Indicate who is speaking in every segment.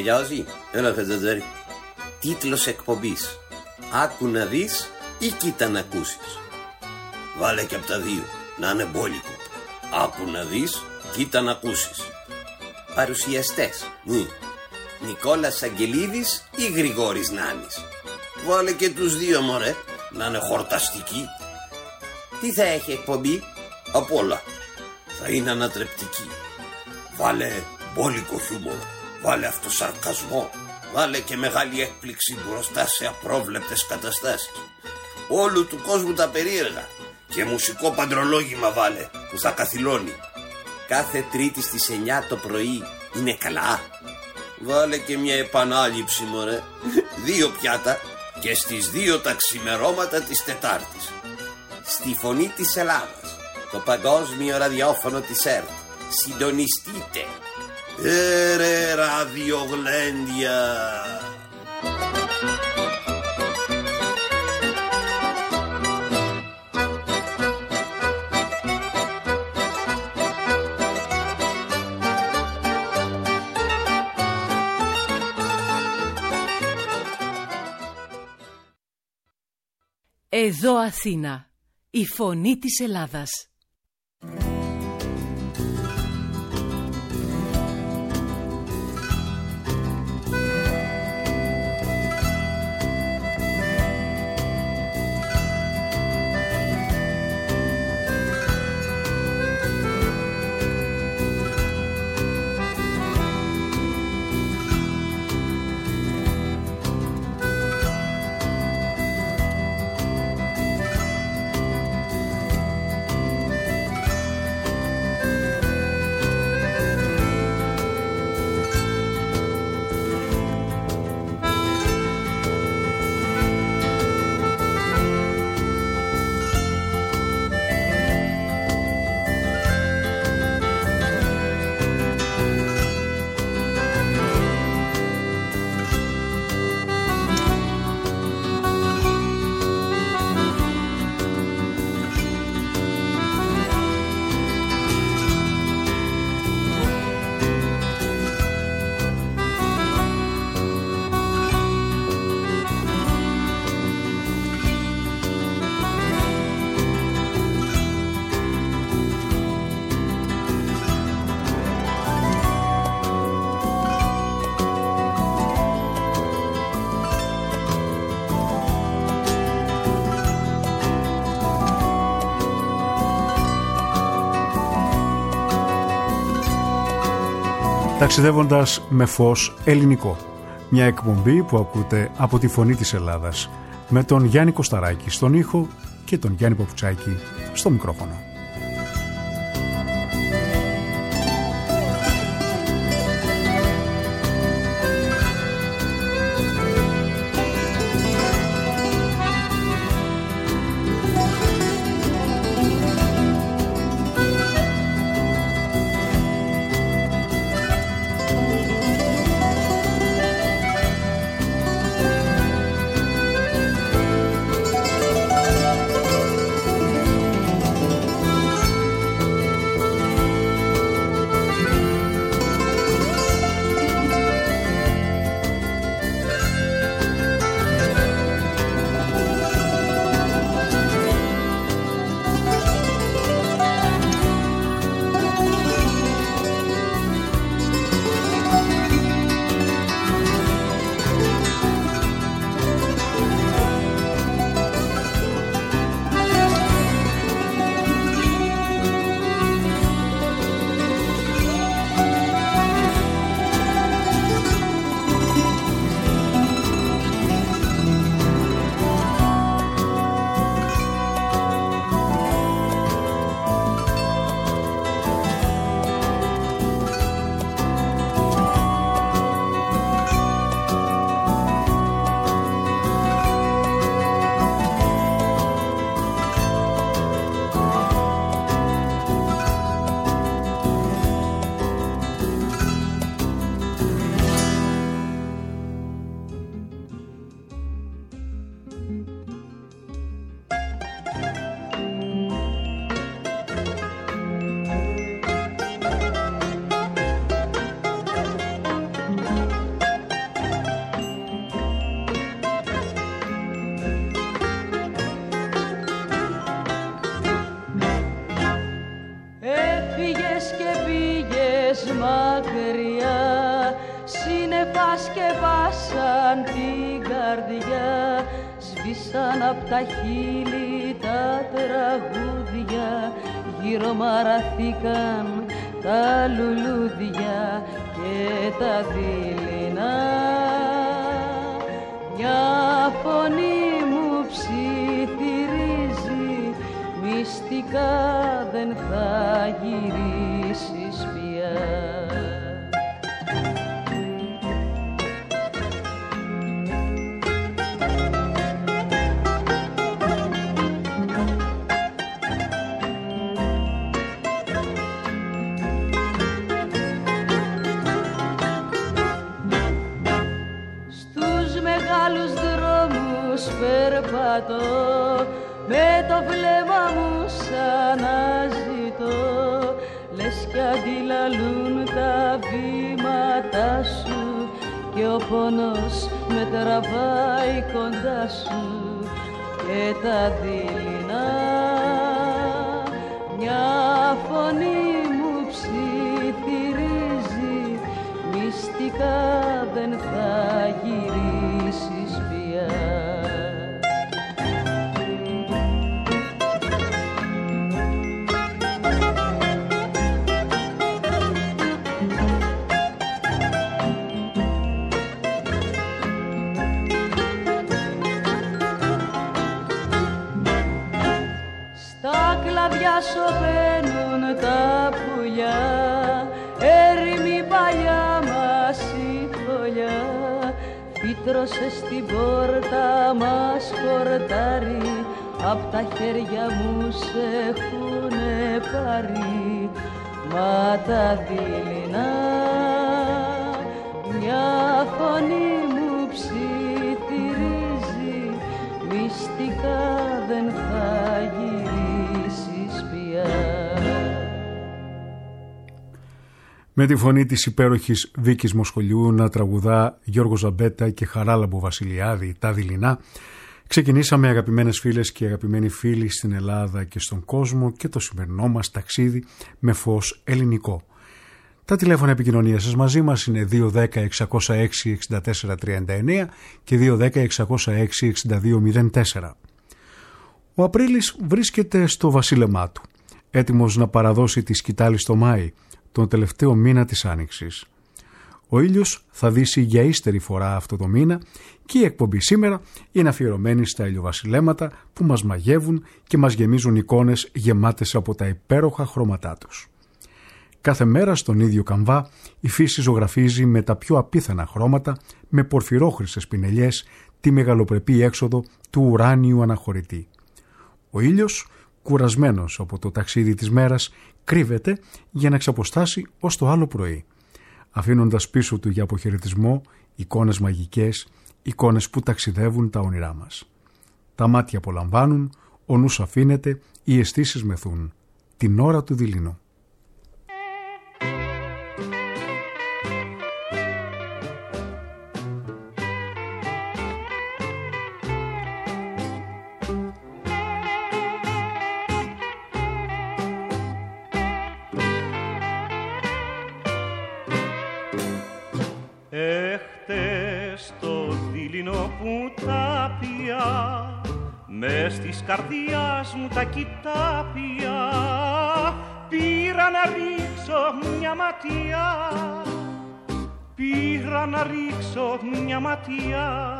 Speaker 1: ταιριάζει? Έλα Χατζατζάρη. Τίτλος εκπομπής: άκου να δεις ή κοίτα να ακούσεις. Βάλε και από τα δύο, να είναι μπόλικο. Άκου να δεις, κοίτα να ακούσεις. Παρουσιαστές: Νικόλας Αγγελίδης ή Γρηγόρης Νάνης. Βάλε και τους δύο μωρέ, να είναι χορταστικοί. Τι θα έχει εκπομπή? Απ' όλα. Θα είναι ανατρεπτική. Βάλε μπόλικο χιούμορ, βάλε αυτοσαρκασμό, βάλε και μεγάλη έκπληξη μπροστά σε απρόβλεπτες καταστάσεις. Όλου του κόσμου τα περίεργα. Και μουσικό παντρολόγημα βάλε, που θα καθυλώνει. Κάθε Τρίτη στις 9 το πρωί είναι καλά. Βάλε και μια επανάληψη μωρέ. 2 πιάτα και στις 2 τα ξημερώματα της Τετάρτης. Στη Φωνή της Ελλάδας, το παγκόσμιο ραδιόφωνο της ΕΡΤ. Συντονιστείτε. Ρε ραδιογλέντια.
Speaker 2: Εδώ Αθήνα, η φωνή της Ελλάδας.
Speaker 3: Ταξιδεύοντας με φως ελληνικό. Μια εκπομπή που ακούτε από τη Φωνή της Ελλάδας, με τον Γιάννη Κωσταράκη στον ήχο και τον Γιάννη Παπουτσάκη στο μικρόφωνο.
Speaker 4: σκάσαν την καρδιά, σβήσαν απ' τα χείλη τα τραγούδια, γύρω μαραθήκαν τα λουλούδια και τα δειλινά. Μια φωνή μου ψιθυρίζει, μυστικά δεν θα γυρίσεις πια. Περπατώ με το βλέμμα μου σαν να ζητώ, λες κι αντιλαλούν τα βήματά σου και ο πόνος με τραβάει κοντά σου και τα δειλινά. Μια φωνή μου ψιθυρίζει, μυστικά δεν θα γυρίσεις πια. Σωπαίνουν τα πουλιά, έρημη παλιά μας η φωλιά, φύτρωσε στην πόρτα μας χορτάρι, απ' τα χέρια μου σε έχουνε πάρει, μα τα δειλινά. Μια φωνή μου ψιθυρίζει, μυστικά δεν θα γυρίσεις πια.
Speaker 3: Με τη φωνή της υπέροχης Βίκης Μοσχολιού να τραγουδά Γιώργο Ζαμπέτα και Χαράλαμπο Βασιλιάδη τα δειλινά, ξεκινήσαμε, αγαπημένες φίλες και αγαπημένοι φίλοι στην Ελλάδα και στον κόσμο, και το σημερινό μας ταξίδι με φως ελληνικό. Τα τηλέφωνα επικοινωνίας σας μαζί μας είναι 210-606-6439 και 210-606-6204. Ο Απρίλης βρίσκεται στο βασίλεμά του, έτοιμος να παραδώσει τη σκητάλη στο Μάη, τον τελευταίο μήνα της Άνοιξης. Ο ήλιος θα δύσει για ύστερη φορά αυτό το μήνα και η εκπομπή σήμερα είναι αφιερωμένη στα ηλιοβασιλέματα που μας μαγεύουν και μας γεμίζουν εικόνες γεμάτες από τα υπέροχα χρώματά τους. Κάθε μέρα στον ίδιο καμβά η φύση ζωγραφίζει με τα πιο απίθανα χρώματα, με πορφυρόχρυσες πινελιές, τη μεγαλοπρεπή έξοδο του ουράνιου αναχωρητή. Ο ήλιος, κουρασμένος από το ταξίδι της μέρας, κρύβεται για να ξαποστάσει ως το άλλο πρωί, αφήνοντας πίσω του για αποχαιρετισμό εικόνες μαγικές, εικόνες που ταξιδεύουν τα όνειρά μας. Τα μάτια απολαμβάνουν, ο νους αφήνεται, οι αισθήσεις μεθούν, την ώρα του δειλινού.
Speaker 5: Μες της καρδιάς μου τα κοιτάπια πήρα να ρίξω μια ματιά, πήρα να ρίξω μια ματιά,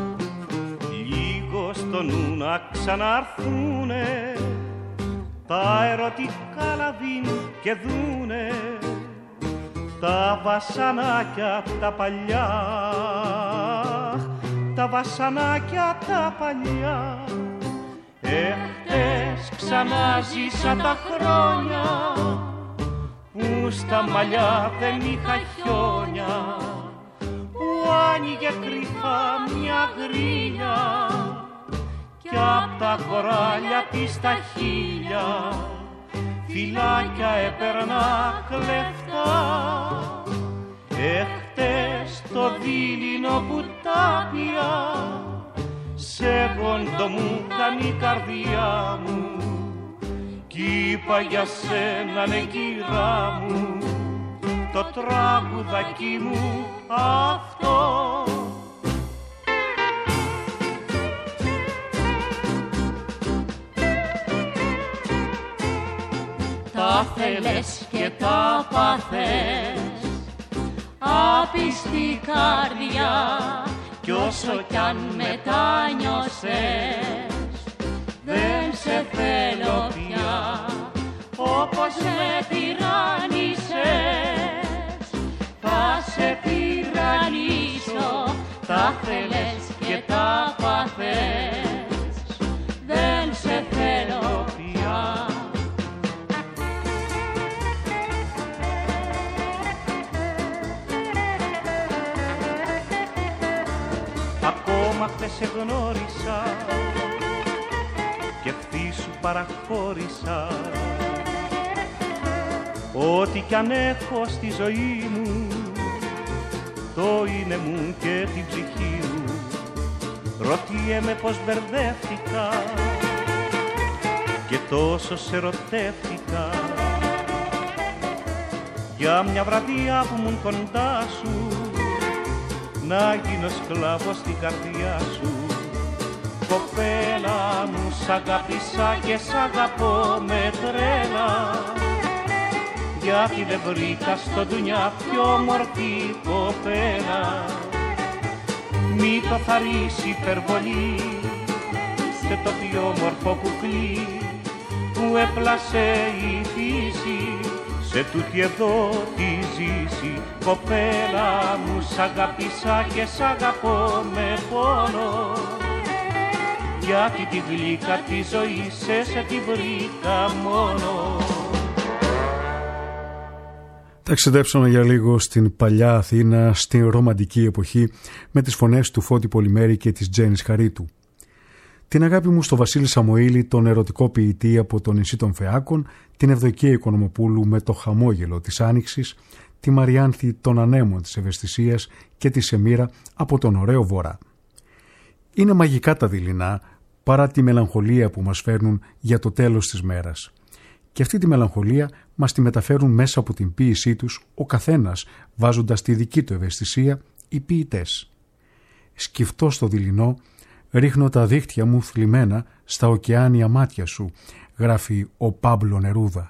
Speaker 5: λίγο στο νου να ξαναρθούνε τα ερωτικά λαβήν και δούνε τα βασανάκια τα παλιά, τα βασανάκια τα παλιά. Εχθές ξανάζησα τα χρόνια που στα μαλλιά δεν είχα χιόνια, που άνοιγε κρυφά μια γρίλια κι απ' τα κοράλια της τα χείλια φυλάκια έπαιρνα κλεφτά. Εχθές το δειλινό που τα πια σέβοντο μου κάνει η καρδιά μου κι είπα για σένα ναι κυρά μου το τραγουδάκι μου αυτό
Speaker 4: τα θέλες και τα πάθες. Άπιστη καρδιά κι όσο κι αν μετάνιωσες, δεν σε θέλω πια όπως με τυράννησες. Θα σε τυραννήσω, τα θέλες και τα πάθες, δεν σε θέλω πια.
Speaker 5: Ακόμα χθες σε γνώρισα και ευθύς σου παραχώρησα. Ό,τι κι αν έχω στη ζωή μου, το είναι μου και την ψυχή μου. Ρωτιέμαι πως μπερδεύτηκα και τόσο σε ερωτεύτηκα. Για μια βραδιά που ήμουν κοντά σου, να γίνω σκλάβος στην καρδιά σου. Κοπέλα μου, σ' αγάπησα και σ' αγαπώ με τρέλα, γιατί δεν βρήκα στο ντουνιά πιο όμορφη κοπέλα. Μη το θαρρείς υπερβολή σε το πιο όμορφο κουκλί που έπλασε η φύση σε τούτη εδώ τη ζήση. Κοπέλα μου, σ' αγάπησα και σ' αγαπώ με πόνο, γιατί τη γλύκα τη ζωή σε τη βρήκα μόνο.
Speaker 3: Ταξιδέψαμε για λίγο στην παλιά Αθήνα, στην ρομαντική εποχή, με τις φωνές του Φώτη Πολυμέρη και της Τζένης Χαρίτου. Την αγάπη μου στο Βασίλη Σαμοήλη, τον ερωτικό ποιητή από το νησί των Φεάκων, την Ευδοκία Οικονομοπούλου με το χαμόγελο της Άνοιξης, τη Μαριάνθη των Ανέμων της Ευαισθησίας και τη Σεμίρα από τον ωραίο Βορρά. Είναι μαγικά τα δειλινά, παρά τη μελαγχολία που μας φέρνουν για το τέλος της μέρας. Και αυτή τη μελαγχολία μας τη μεταφέρουν μέσα από την ποίησή τους, ο καθένας βάζοντας τη δική του ευαισθησία, οι ποιητές. Σκυφτό στο δειλινό, ρίχνω τα δίχτυα μου θλιμμένα στα ωκεάνια μάτια σου, γράφει ο Πάμπλο Νερούδα.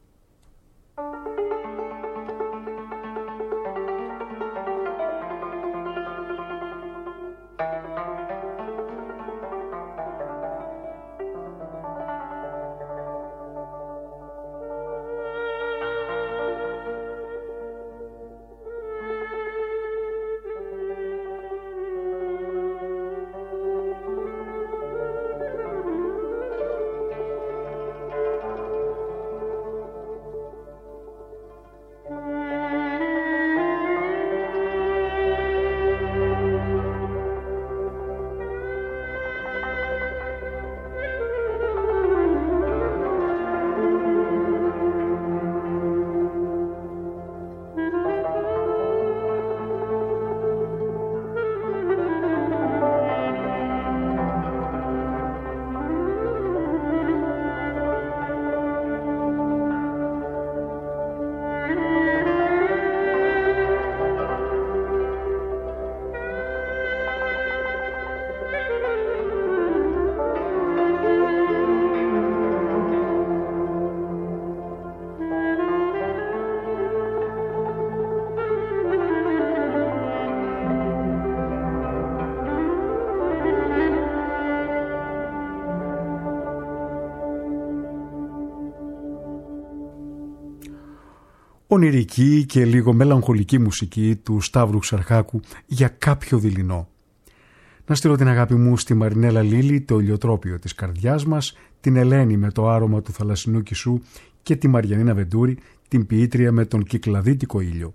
Speaker 3: Ονειρική και λίγο μελαγχολική μουσική του Σταύρου Ξαρχάκου για κάποιο δειλινό. Να στείλω την αγάπη μου στη Μαρινέλα Λίλη, το ηλιοτρόπιο της καρδιάς μας, την Ελένη με το άρωμα του θαλασσινού κησού και τη Μαριανίνα Βεντούρη, την ποιήτρια με τον κυκλαδίτικο ήλιο.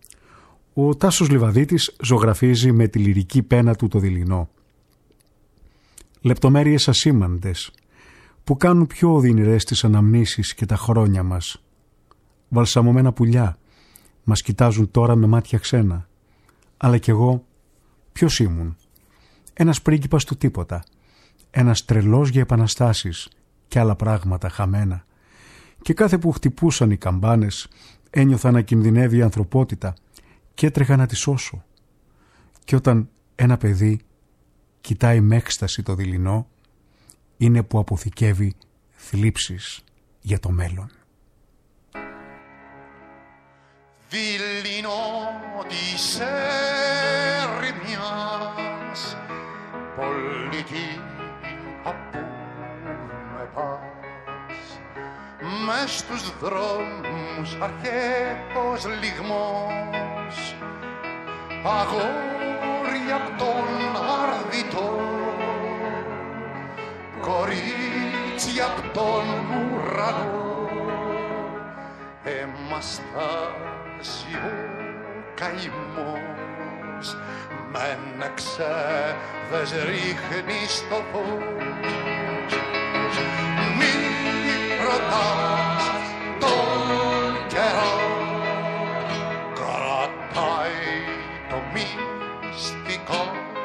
Speaker 3: Ο Τάσος Λιβαδίτης ζωγραφίζει με τη λυρική πένα του το δειλινό. Λεπτομέρειες ασήμαντες που κάνουν πιο οδυνηρές τις αναμνήσεις και τα χρόνια μας. Βαλσαμωμένα πουλιά μας κοιτάζουν τώρα με μάτια ξένα. Αλλά κι εγώ ποιος ήμουν? Ένας πρίγκιπας του τίποτα. Ένας τρελός για επαναστάσεις και άλλα πράγματα χαμένα. Και κάθε που χτυπούσαν οι καμπάνες ένιωθα να κινδυνεύει η ανθρωπότητα και έτρεχα να τη σώσω. Και όταν ένα παιδί κοιτάει με έκσταση το δειλινό, είναι που αποθηκεύει θλίψεις για το μέλλον.
Speaker 6: δειλινό της ερημιάς, πολιτή απού με πας, μες στους δρόμους αρχαίος λιγμός, αγόρια απ' τον αρδιτό, κορίτσια απ' τον ουρανό, εμαστάζει ο καημός, μεν εξέδες ρίχνει στο φως. Μη ρωτάς τον καιρό, κρατάει το μυστικό,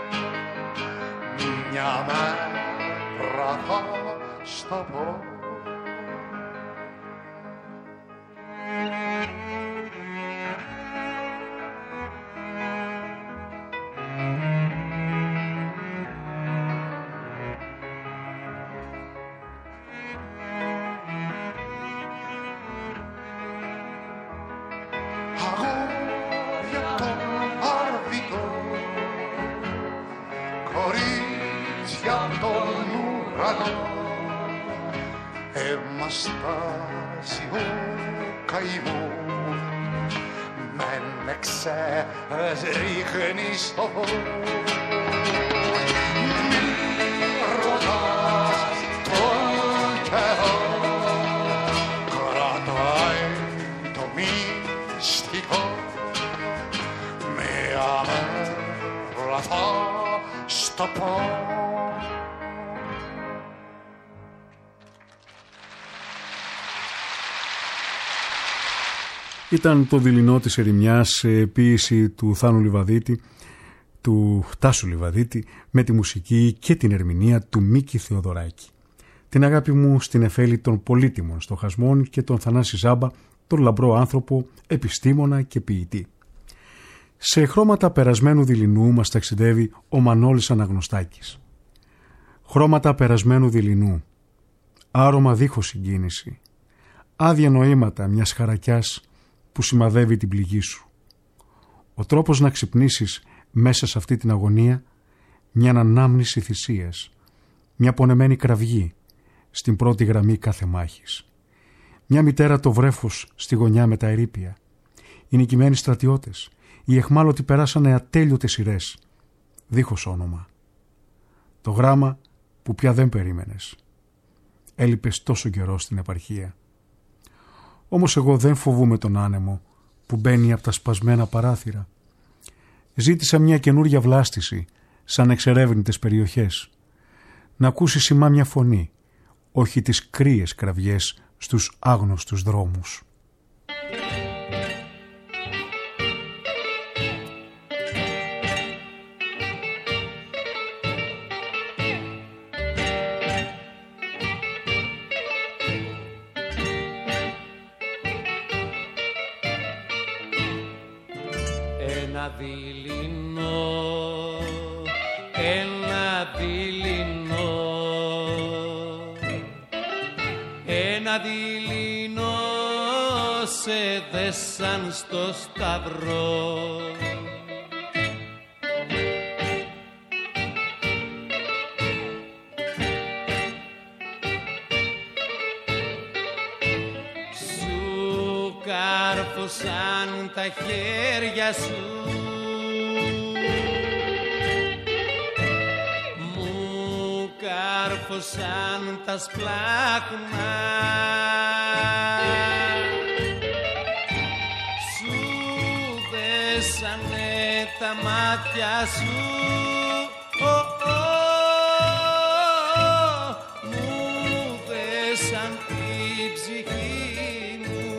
Speaker 6: μια μέρα θα στο πω. Εμαστάζει ο καημός, μεν εξέδες ρίχνει στο φως. Μη ρωτάς τον καιρό, κρατάει το μυστικό, μια μέρα θα στο πω.
Speaker 3: Ήταν το δειλινό της ερημιάς σε ποίηση του Θάνου Λιβαδίτη, του Τάσου Λιβαδίτη, με τη μουσική και την ερμηνεία του Μίκη Θεοδωράκη. Την αγάπη μου στην εφέλη των πολύτιμων στοχασμών και τον Θανάση Ζάμπα, τον λαμπρό άνθρωπο, επιστήμονα και ποιητή. Σε χρώματα περασμένου δειλινού μας ταξιδεύει ο Μανώλης Αναγνωστάκης. Χρώματα περασμένου δειλινού, άρωμα δίχως συγκίνηση, άδεια νοήματα μιας χαρακιάς που σημαδεύει την πληγή σου. Ο τρόπος να ξυπνήσεις μέσα σε αυτή την αγωνία, μια ανάμνηση θυσίας, μια πονεμένη κραυγή στην πρώτη γραμμή κάθε μάχης. Μια μητέρα το βρέφος στη γωνιά με τα ερείπια, οι νικημένοι στρατιώτες, οι αιχμάλωτοι περάσανε ατέλειωτες σειρές, δίχως όνομα. Το γράμμα που πια δεν περίμενες. Έλειπες τόσο καιρό στην επαρχία. Όμως εγώ δεν φοβούμαι τον άνεμο που μπαίνει από τα σπασμένα παράθυρα. Ζήτησα μια καινούρια βλάστηση σαν εξερεύνητες περιοχές. Να ακούσει σημά μια φωνή, όχι τις κρύες κραυγές στους άγνωστους δρόμους.
Speaker 7: Ένα δειλινό σε δέσαν στο σταυρό. Σου κάρφωσαν τα χέρια σου, κάρφωσαν τα σπλάχνα, σου δέσανε τα μάτια σου, μου δέσαν την ψυχή μου.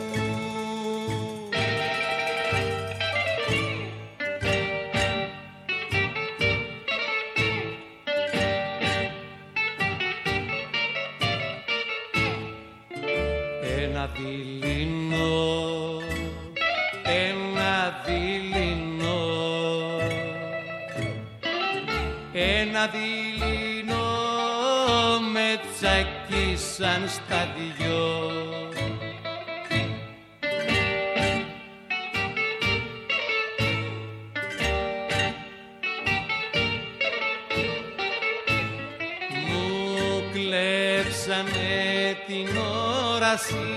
Speaker 7: Ένα δειλινό, ένα δειλινό, ένα δειλινό με τσακίσαν στα δυο. χτίσανε την όραση.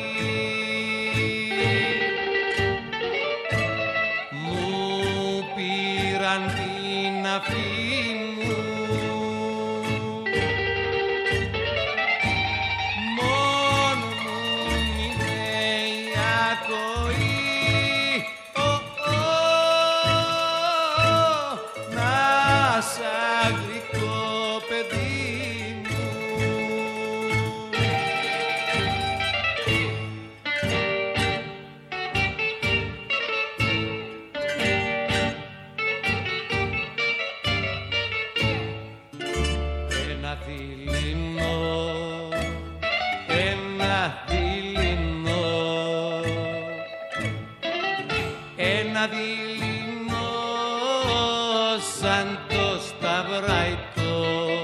Speaker 7: Μου πήραν την αφή μου, μόνο μου είναι η ακοή. Να σ' αγγλικό παιδί μου. Ένα δειλινό, ένα δειλινό, ένα δειλινό σαν το σταυραϊτό.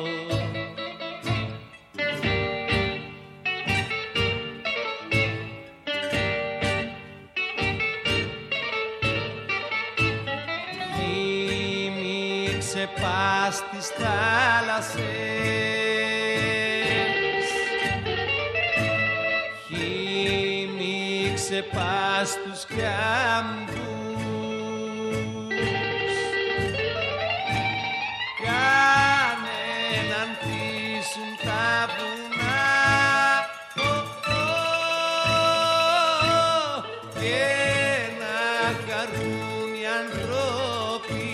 Speaker 7: Χύμιξε πας στις θάλασσες, χύμιξε πας στους κάμπους, κανέναν θύσουν τα βουνά, και να χαρούν οι άνθρωποι.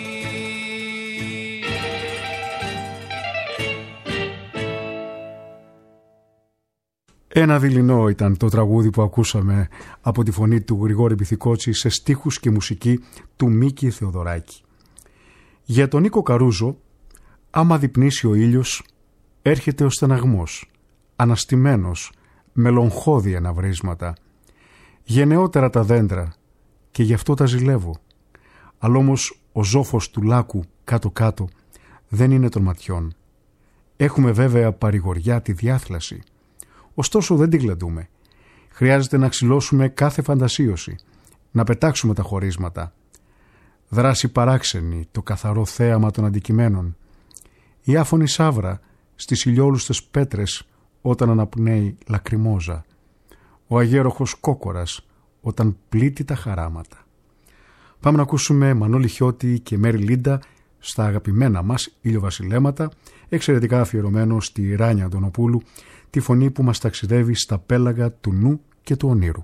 Speaker 3: Ένα δειλινό ήταν το τραγούδι που ακούσαμε από τη φωνή του Γρηγόρη Μπιθικότσι σε στίχους και μουσική του Μίκη Θεοδωράκη. Για τον Νίκο Καρούζο, άμα διπνήσει ο ήλιος, έρχεται ο στεναγμός, αναστημένος, με λογχώδια ναυρίσματα. Γενναιότερα τα δέντρα και γι' αυτό τα ζηλεύω. Αλλά όμως ο ζόφος του λάκου κάτω-κάτω δεν είναι των ματιών. Έχουμε βέβαια παρηγοριά τη διάθλαση. Ωστόσο δεν την γλεντούμε. Χρειάζεται να ξυλώσουμε κάθε φαντασίωση, να πετάξουμε τα χωρίσματα. Δράση παράξενη το καθαρό θέαμα των αντικειμένων. Η άφωνη σαύρα στις ηλιόλουστες πέτρες όταν αναπνέει λακριμόζα. Ο αγέροχος κόκορας όταν πλήττει τα χαράματα. Πάμε να ακούσουμε Μανώλη Χιώτη και Μέρη Λίντα στα αγαπημένα μας ηλιοβασιλέματα, εξαιρετικά αφιερωμένο στη Ράνια Αντωνοπούλου, τη φωνή που μας ταξιδεύει στα πέλαγα του νου και του ονείρου.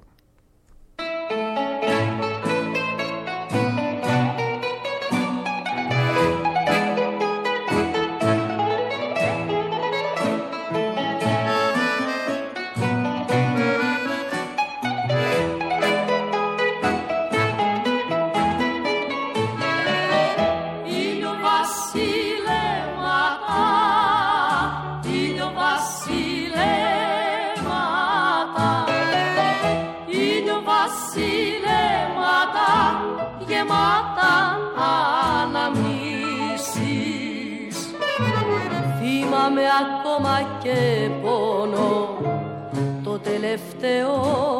Speaker 8: Ακόμα και πόνο το τελευταίο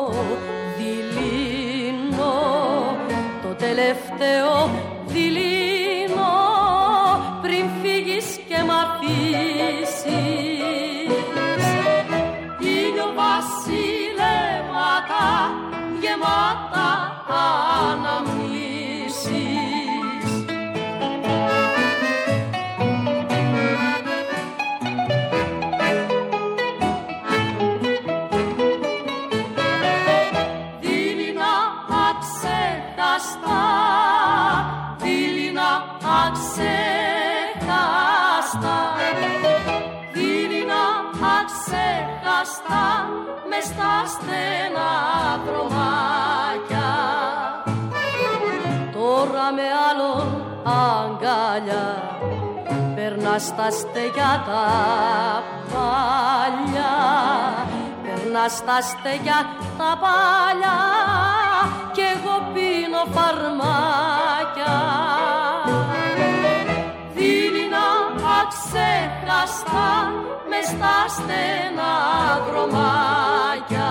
Speaker 8: δειλινό, το τελευταίο δειλινό πριν φύγεις και μ' αφήσεις. Ήλιο βασιλέματα γεμάτα αναμνήσεις. Μες στα στενά δρομάκια τώρα με άλλον αγκάλια περνάς τα στεγιά τα παλιά, περνάς τα στεγιά τα παλιά κι εγώ πίνω φαρμάκια. Δειλινά αξέχαστα μες στα στενά δρομάκια.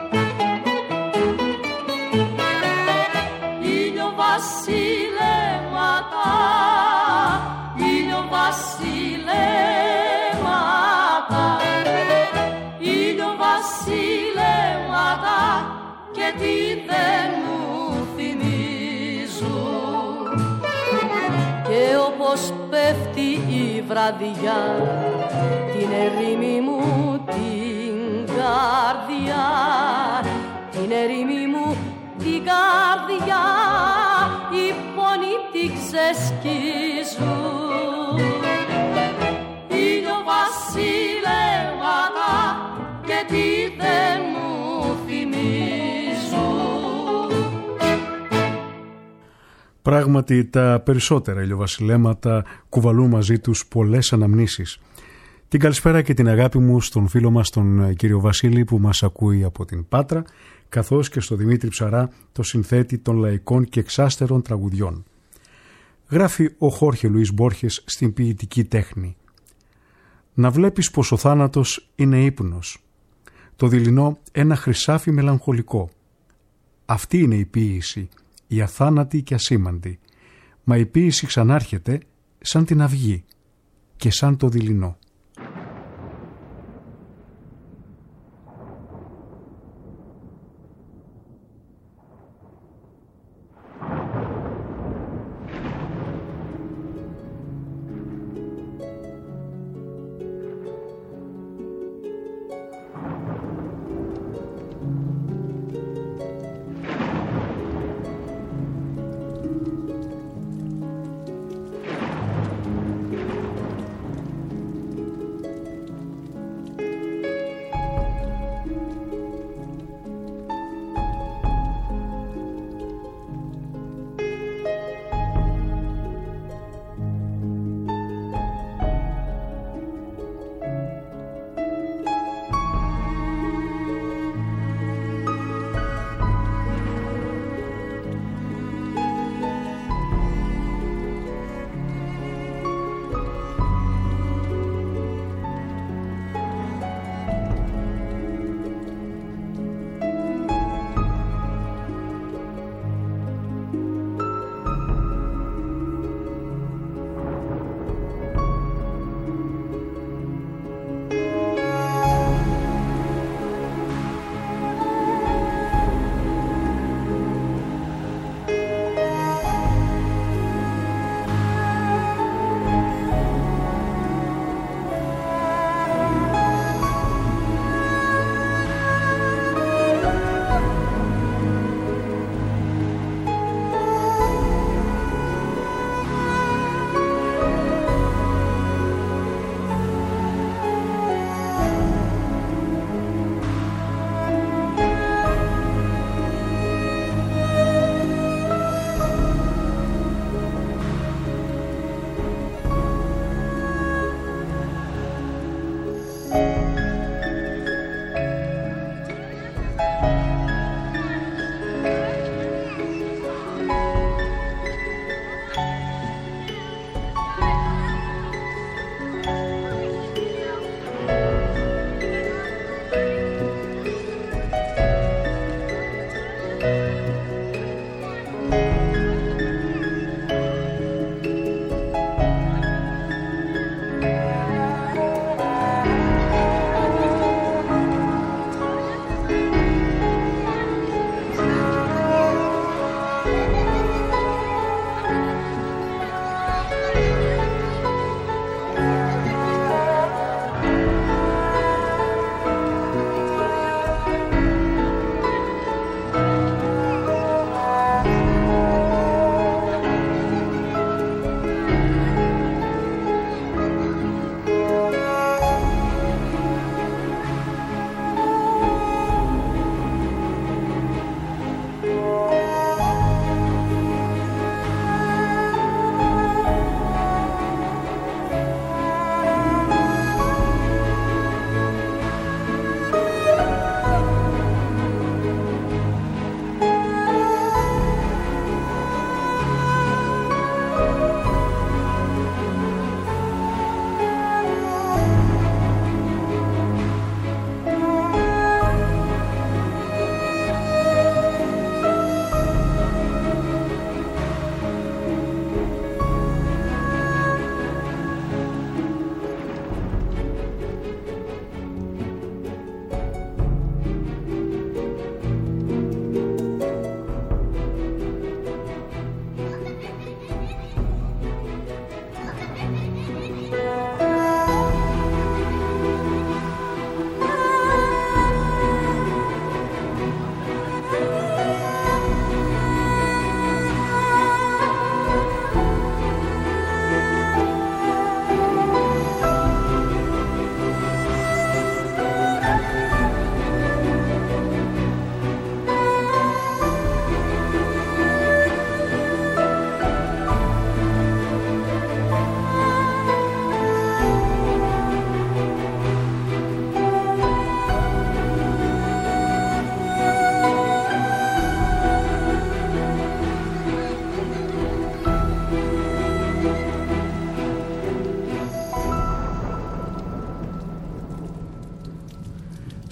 Speaker 8: Ήλιο βασίλεμα και τι δεν μου θυμίζουν. Και όπως πέφτει η βραδιά την ερήμη μου την καρδιά, την ερήμη μου την καρδιά, οι πόνοι την ξεσκίζουν. Ήλιο βασιλεύματα και τι δεν μου θυμίζουν.
Speaker 3: Πράγματι τα περισσότερα ηλιοβασιλέματα κουβαλούν μαζί τους πολλές αναμνήσεις. Την καλησπέρα και την αγάπη μου στον φίλο μας τον κύριο Βασίλη που μας ακούει από την Πάτρα, καθώς και στο Δημήτρη Ψαρά, το συνθέτη των λαϊκών και εξάστερων τραγουδιών. Γράφει ο Χόρχε Λουίς Μπόρχες στην ποιητική τέχνη. Να βλέπεις πως ο θάνατος είναι ύπνος, το δειλινό ένα χρυσάφι μελαγχολικό. Αυτή είναι η ποίηση, η αθάνατη και ασήμαντη, μα η ποίηση ξανάρχεται σαν την αυγή και σαν το δειλινό.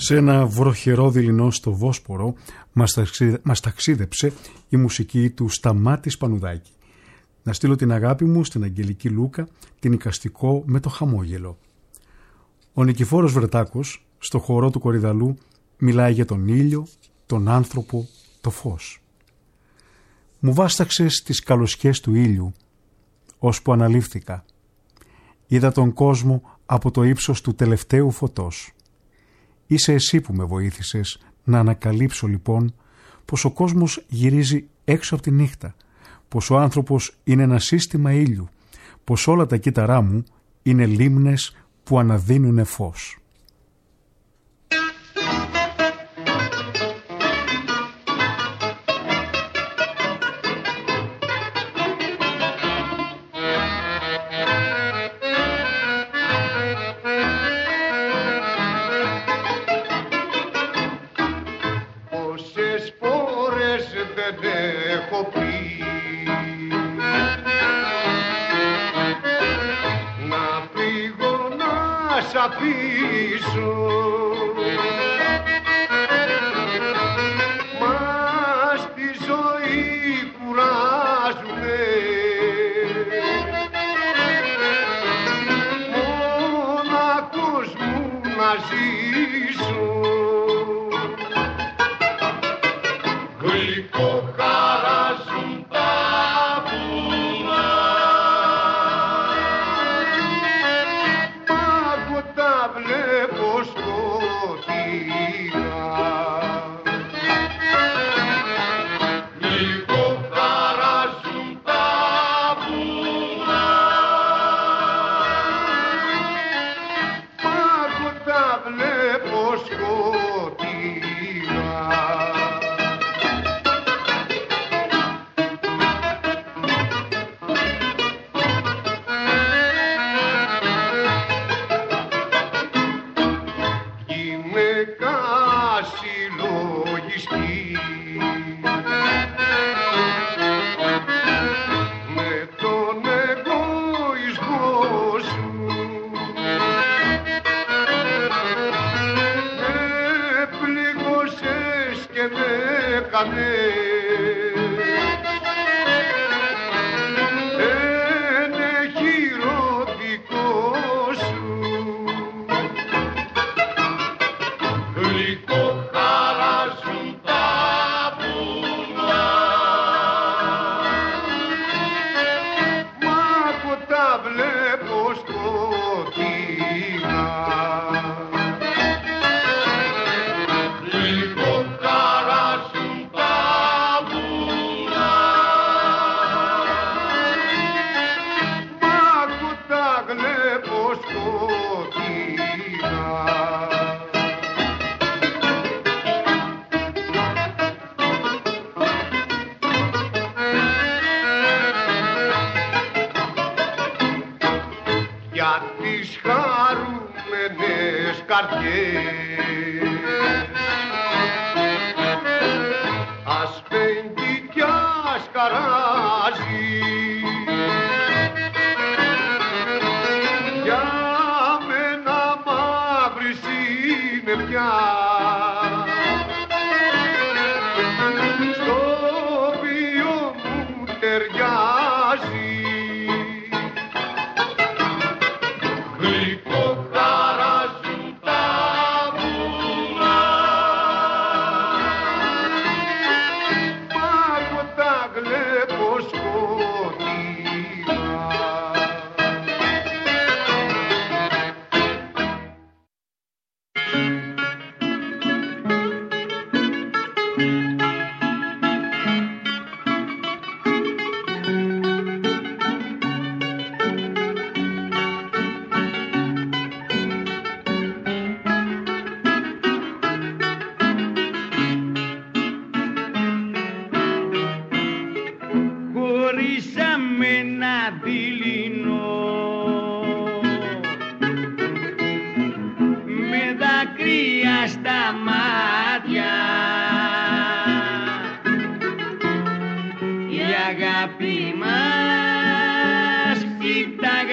Speaker 3: Σε ένα βροχερό δειλινό στο Βόσπορο μας ταξίδεψε η μουσική του Σταμάτη Σπανουδάκη. Να στείλω την αγάπη μου στην Αγγελική Λούκα, την εικαστικό με το χαμόγελο. Ο Νικηφόρος Βρετάκος, στο χορό του Κορυδαλού, μιλάει για τον ήλιο, τον άνθρωπο, το φως. Μου βάσταξες τις καλοσιές του ήλιου, ώσπου αναλήφθηκα. Είδα τον κόσμο από το ύψος του τελευταίου φωτός. Είσαι εσύ που με βοήθησες να ανακαλύψω λοιπόν πως ο κόσμος γυρίζει έξω από τη νύχτα, πως ο άνθρωπος είναι ένα σύστημα ήλιου, πως όλα τα κύτταρά μου είναι λίμνες που αναδύνουνε φως.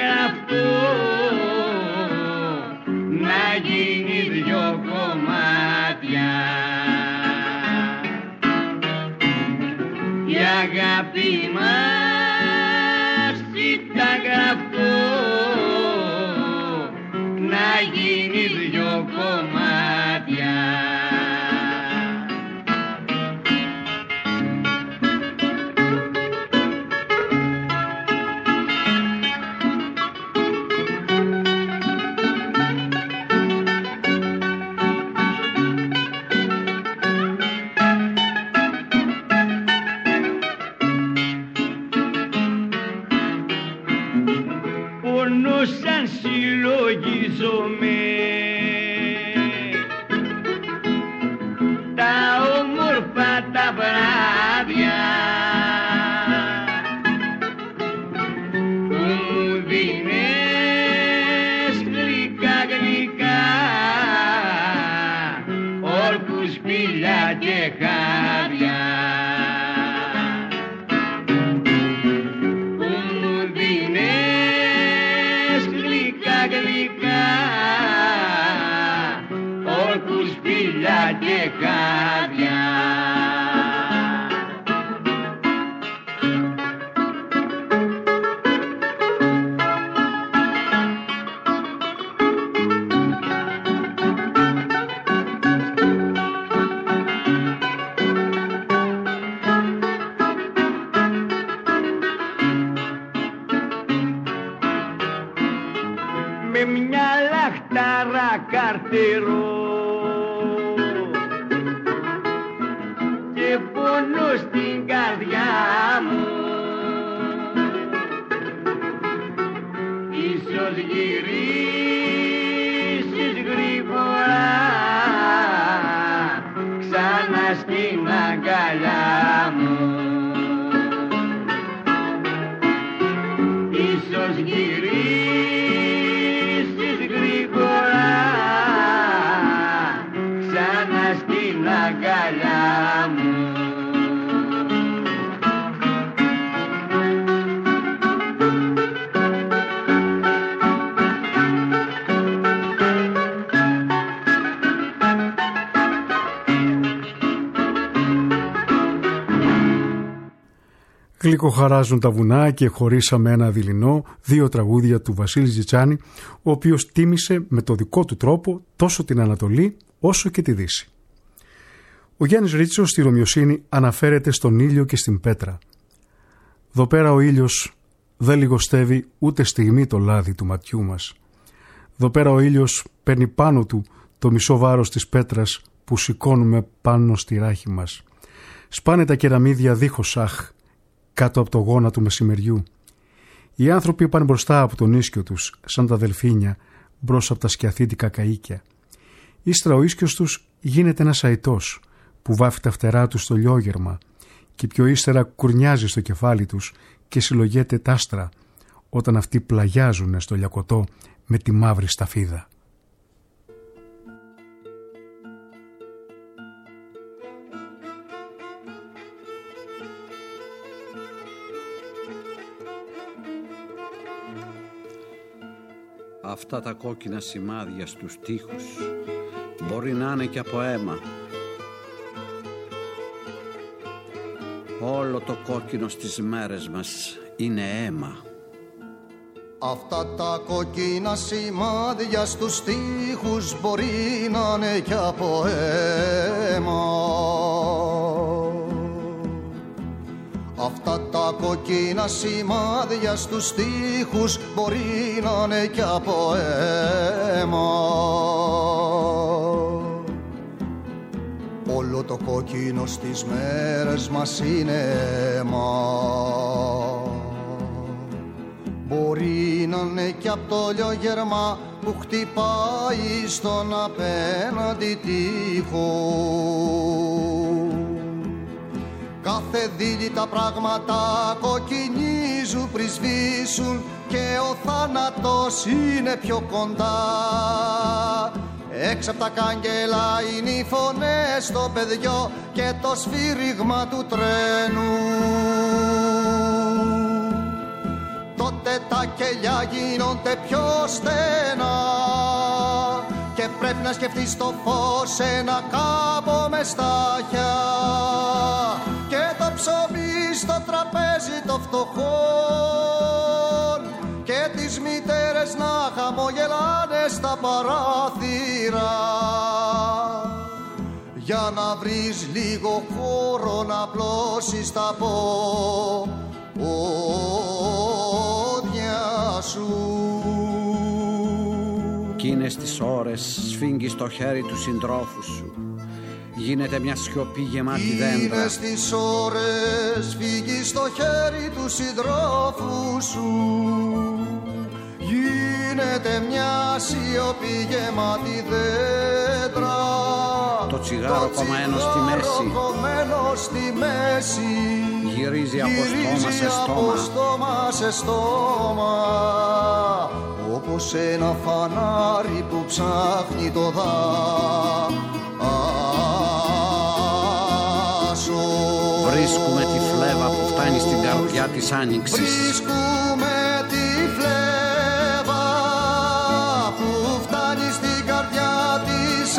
Speaker 7: να γίνει δυο κομμάτια.
Speaker 9: η αγάπη μας ήταν γραφτό να γίνει δυο κομμάτια. Σαν συλλογίζομαι τα όμορφα τα βράδια που μου δίνες γλυκά γλυκά όρκους, σπήλια και χάδια. Όρκους, σπήλια και χάδια. Με μια λαχτάρα καρτερό και πόνο στην καρδιά μου, ίσως γυρίσεις γρήγορα ξανά στην αγκαλιά μου. Ίσως γυρίσεις γρήγορα ξανά στην αγκαλιά μου.
Speaker 3: Γλυκοχαράζουν τα βουνά και χωρίσαμε ένα δειλινό, 2 τραγούδια του Βασίλη Ζιτσάνη, ο οποίος τίμησε με το δικό του τρόπο τόσο την Ανατολή όσο και τη Δύση. Ο Γιάννης Ρίτσος στη Ρωμιοσύνη αναφέρεται στον ήλιο και στην πέτρα. «Δω πέρα ο ήλιος δεν λιγοστεύει ούτε στιγμή το λάδι του ματιού μας. Δω πέρα ο ήλιος παίρνει πάνω του το μισό βάρος της πέτρας που σηκώνουμε πάνω στη ράχη μας. Σπάνε τα κεραμίδια δίχως αχ, κάτω από το γόνα του μεσημεριού. Οι άνθρωποι πάνε μπροστά από τον ίσκιο τους, σαν τα δελφίνια, μπρος από τα σκιαθήτικα καΐκια. Ύστερα ο ίσκιος τους γίνεται ένας αητός, που βάφει τα φτερά του στο λιόγερμα και πιο ύστερα κουρνιάζει στο κεφάλι τους και συλλογέται τ' άστρα, όταν αυτοί πλαγιάζουν στο λιακωτό με τη μαύρη σταφίδα.
Speaker 10: Αυτά τα κόκκινα σημάδια στους τοίχους μπορεί να είναι και από αίμα. Όλο το κόκκινο στις μέρες μας είναι αίμα.
Speaker 11: Αυτά τα κόκκινα σημάδια στους τοίχους μπορεί να είναι και από αίμα. Αυτά τα κόκκινα σημάδια στους τοίχους μπορεί να είναι και από αίμα. Όλο το κόκκινο στις μέρες μας είναι αίμα. Μπορεί να είναι και από το λιογερμά που χτυπάει στον απέναντι τοίχο. Κάθε δίλη τα πράγματα κοκκινίζουν πριν σβήσουν και ο θάνατος είναι πιο κοντά. Έξω απ' τα κάγκελα είναι οι φωνές στο παιδιό και το σφύριγμα του τρένου. Τότε τα κελιά γίνονται πιο στενά και πρέπει να σκεφτείς το φως ένα κάμπο με στάχια και το ψωμί στο τραπέζι το φτωχόν και τις μητέρες να χαμογελάνε στα παράθυρα για να βρεις λίγο χώρο να πλώσεις τα πόδια σου.
Speaker 10: Κίνες τις ώρες σφίγγεις το χέρι του συντρόφου σου. Γίνεται μια σιωπή γεμάτη δέντρα.
Speaker 11: Γίνες τις ώρες φύγεις το χέρι του συντρόφου σου. Γίνεται μια σιωπή γεμάτη δέντρα.
Speaker 10: Το τσιγάρο κομμένο στη μέση γυρίζει από στόμα σε στόμα,
Speaker 11: όπως ένα φανάρι που ψάχνει το δάσο.
Speaker 10: Βρίσκουμε τη φλέβα που φτάνει στην καρδιά της άνοιξης.
Speaker 11: Βρίσκουμε τη φλέβα που φτάνει στην καρδιά της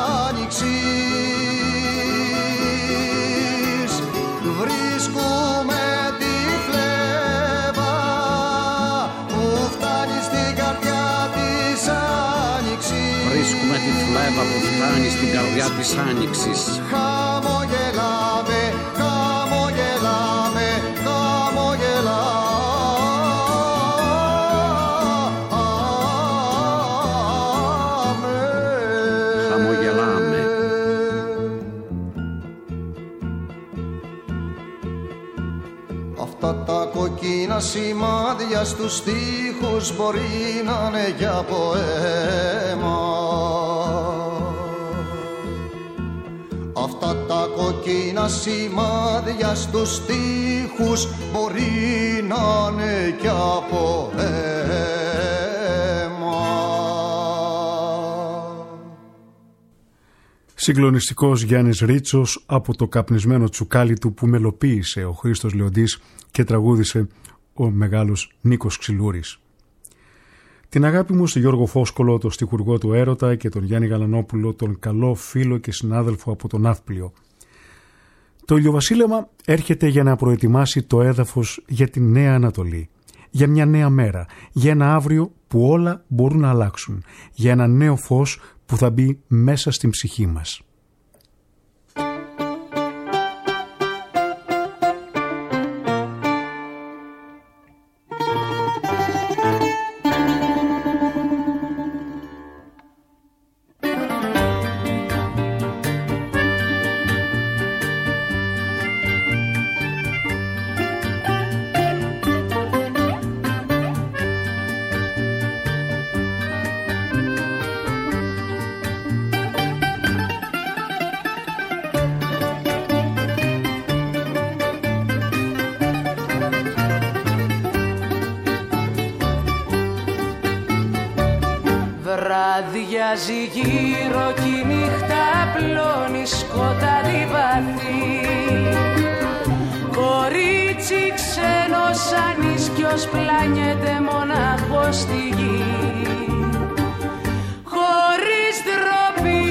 Speaker 11: άνοιξης. Βρίσκουμε τη φλέβα που φτάνει στην καρδιά της άνοιξης.
Speaker 10: Βρίσκουμε τη φλέβα που φτάνει στην καρδιά της άνοιξης.
Speaker 11: Χαμογελάμε, χαμογελάμε, χαμογελάμε.
Speaker 10: Χαμογελάμε.
Speaker 11: Αυτά τα κοκκίνα σημάδια στους στίχους μπορεί να είναι για ποέμα. Αυτά τα κοκκίνα σημάδια στους στίχους μπορεί να είναι κι από αίμα.
Speaker 3: Συγκλονιστικός Γιάννης Ρίτσος από το καπνισμένο τσουκάλι του που μελοποίησε ο Χρήστος Λεοντής και τραγούδισε ο μεγάλος Νίκος Ξυλούρης. Την αγάπη μου στον Γιώργο Φόσκολο, τον στιχουργό του Έρωτα, και τον Γιάννη Γαλανόπουλο, τον καλό φίλο και συνάδελφο από τον Ναύπλιο. Το ηλιοβασίλεμα έρχεται για να προετοιμάσει το έδαφος για τη νέα Ανατολή, για μια νέα μέρα, για ένα αύριο που όλα μπορούν να αλλάξουν, για ένα νέο φως που θα μπει μέσα στην ψυχή μας.
Speaker 12: Βραδιάζει γύρω κι η νύχτα πλώνει σκοτάδι βαθύ. Κορίτσι ξένο σαν ίσκιος πλάνιεται μονάχος στη γη. Χωρίς ντροπή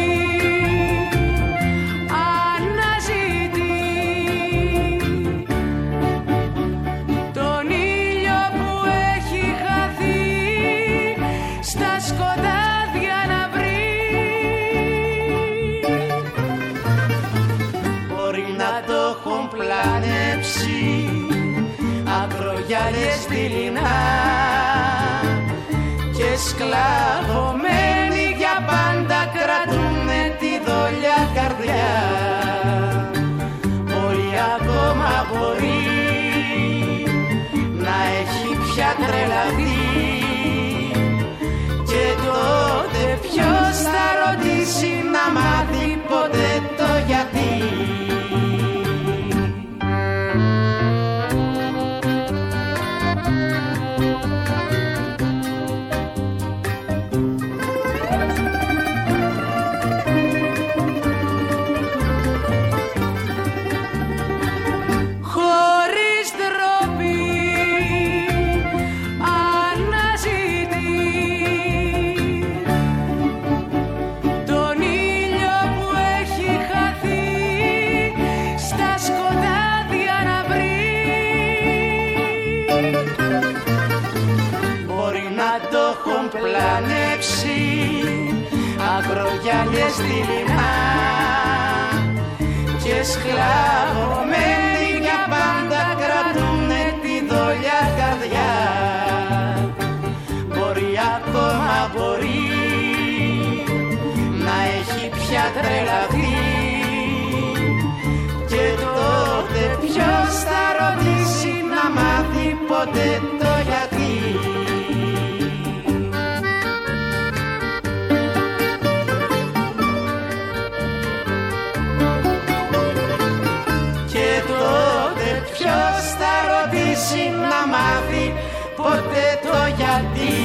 Speaker 12: αναζητεί τον ήλιο που έχει χαθεί στα σκοτάδια να βρει. Μπορεί να το έχουν πλανέψει ακρογιάλιες δειλινά και σκλαβωμένοι για πάντα κρατούνε τη δόλια καρδιά. Μπορεί ακόμα μπορεί να έχει πια τρελαθεί και τότε ποιος θα ρωτήσει να μάθει ποτέ το γιατί. Τον ήλιο που έχει στη λιμά και σκλαβωμένοι για πάντα κρατούνε τη δόλια καρδιά. Μπορεί ακόμα μπορεί να έχει πια τρελαθεί και τότε ποιος θα ρωτήσει να μάθει ποτέ το γιατί. Να μάθει ποτέ το γιατί.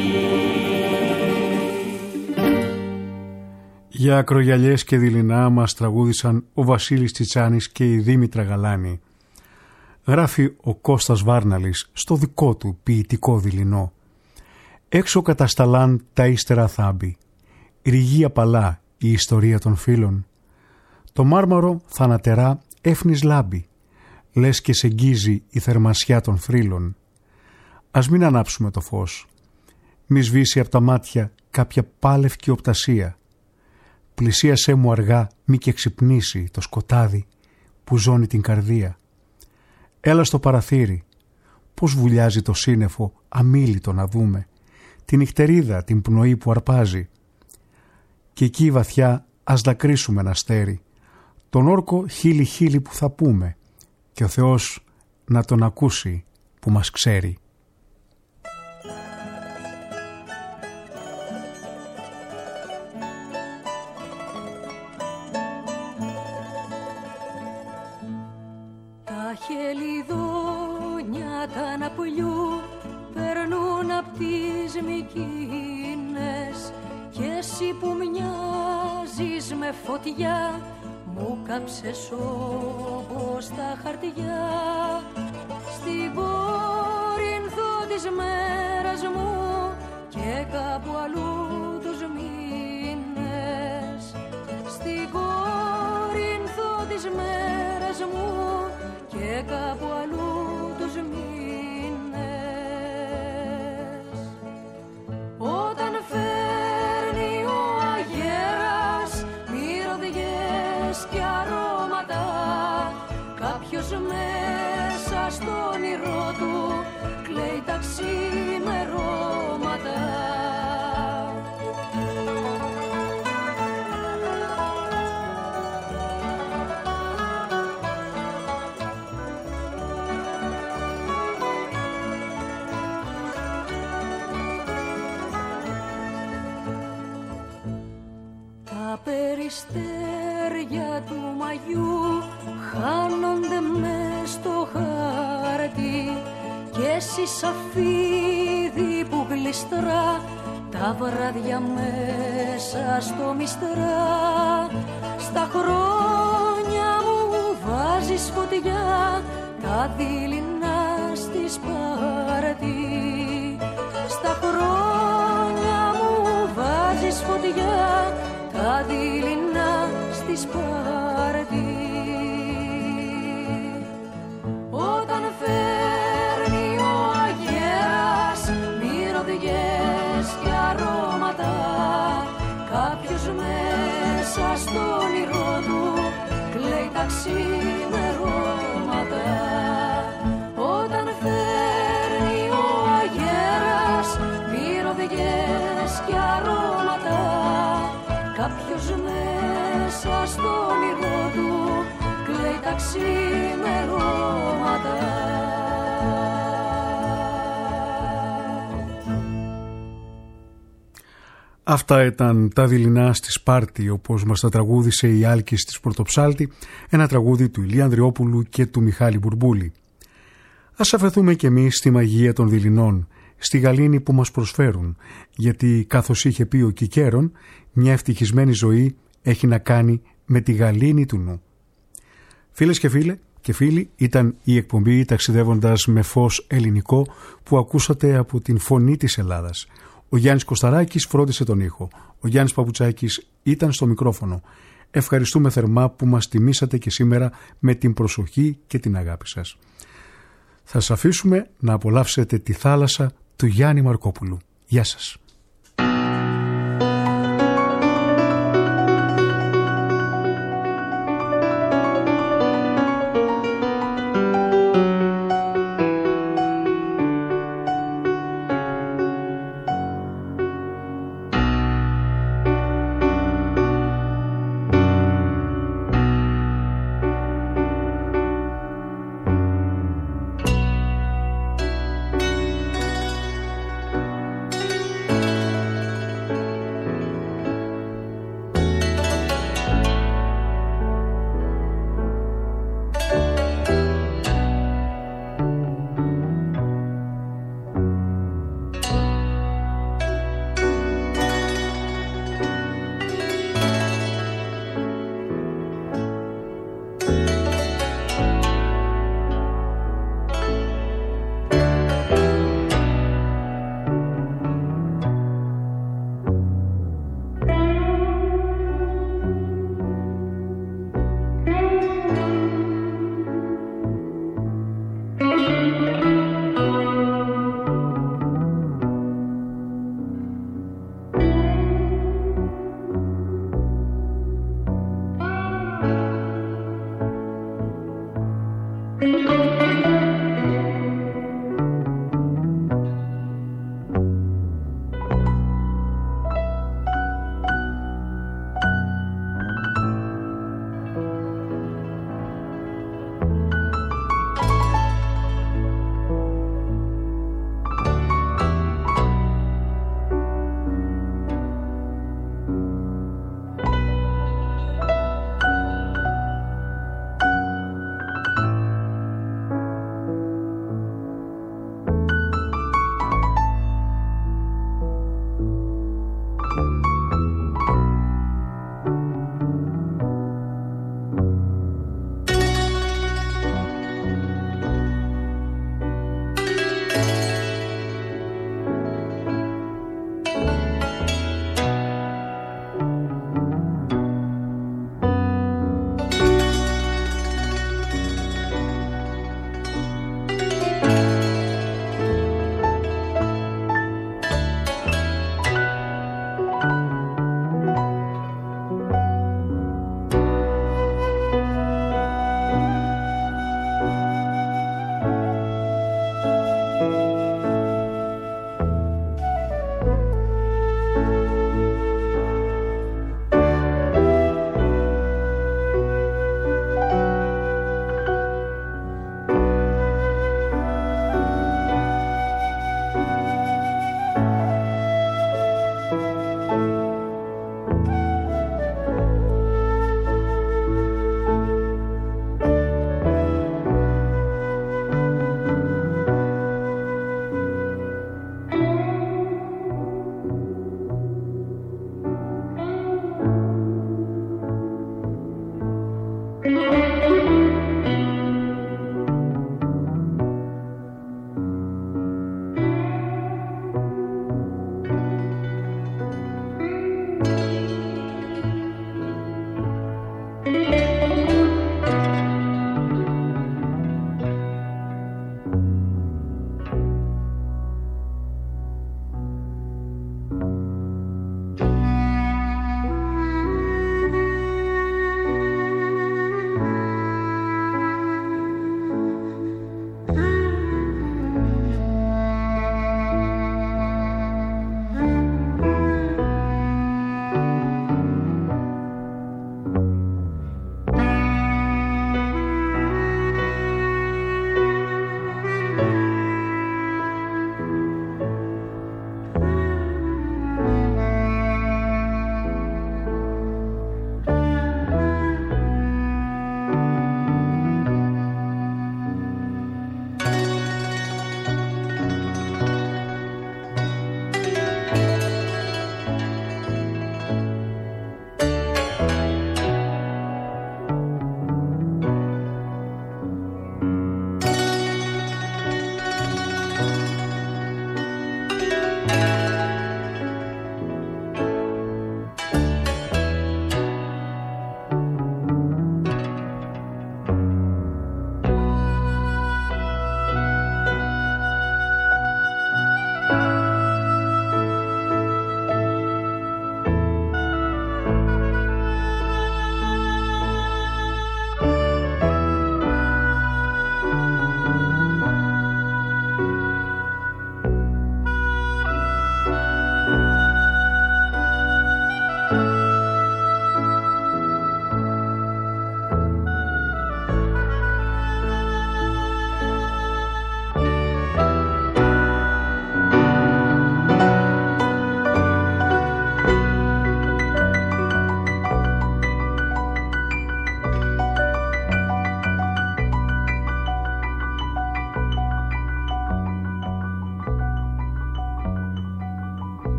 Speaker 3: Για ακρογιαλιές και δειλινά μας τραγούδησαν ο Βασίλης Τσιτσάνης και η Δήμητρα Γαλάνη. Γράφει ο Κώστας Βάρναλης στο δικό του ποιητικό δειλινό. Έξω κατασταλάν τα ύστερα θάμπη, ρηγή απαλά η ιστορία των φίλων. Το μάρμαρο θανατερά έφνης λάμπει, λες και σε γκίζει η θερμασιά των θρύλων. Ας μην ανάψουμε το φως, μη σβήσει από τα μάτια κάποια πάλευκη οπτασία. Πλησίασέ μου αργά, μη και ξυπνήσει το σκοτάδι που ζώνει την καρδία. Έλα στο παραθύρι, πως βουλιάζει το σύννεφο αμίλητο να δούμε, την νυχτερίδα την πνοή που αρπάζει. Και εκεί βαθιά ας δακρύσουμε ένα αστέρι, τον όρκο χίλι-χίλι που θα πούμε, και ο Θεός να τον ακούσει που μας ξέρει.
Speaker 8: Τα χελιδόνια τα αναπουλιού περνούν απ' τις μικίνες κι εσύ που μοιάζεις με φωτιά μου κάψες όπως τα χαρτιά στην Κόρινθο της μέρας μου και κάπου αλλού τους μήνες. Στην Κόρινθο της μέρας μου και κάπου αλλού τους μήνες. Όταν φέρνει ο αγέρας μυρωδιές και αρώματα, κάποιος μέσα στο όνειρό του κλαίει τα ξημερώματα. Τα περιστέρια του μαγιού χάνονται μες στο χάρτη κι εσύ σαφίδι που γλιστρά τα βράδια μέσα στο μυστρά. Στα χρόνια μου βάζεις φωτιά, τα δειλινά στη Σπάρτη. Στα χρόνια μου βάζεις φωτιά, τα δειλινά στη Σπάρτη. Όταν φέρνει ο αγέρας μυρωδιές και αρώματα, κάποιος μέσα στο όνειρό του κλαίει τα ξημερώματα. Όταν φέρνει ο αγέρας μυρωδιές και αρώματα, κάποιος μέσα στο όνειρό του κλαίει τα ξημερώματα.
Speaker 3: Αυτά ήταν τα δειλινά στη Σπάρτη, όπως μας τα τραγούδισε η Άλκης της Πρωτοψάλτη, ένα τραγούδι του Ηλία Ανδριόπουλου και του Μιχάλη Μπουρμπούλη. Ας αφαιθούμε κι εμείς στη μαγεία των δειλινών, στη γαλήνη που μας προσφέρουν, γιατί καθώς είχε πει ο Κικέρον, μια ευτυχισμένη ζωή έχει να κάνει με τη γαλήνη του νου. Φίλες και φίλοι, ήταν η εκπομπή «Ταξιδεύοντας με φως ελληνικό» που ακούσατε από την Φωνή της Ελλάδας. Ο Γιάννης Κωσταράκης φρόντισε τον ήχο. Ο Γιάννης Παπουτσάκης ήταν στο μικρόφωνο. Ευχαριστούμε θερμά που μας τιμήσατε και σήμερα με την προσοχή και την αγάπη σας. Θα σας αφήσουμε να απολαύσετε τη θάλασσα του Γιάννη Μαρκόπουλου. Γεια σας.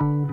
Speaker 13: Thank you.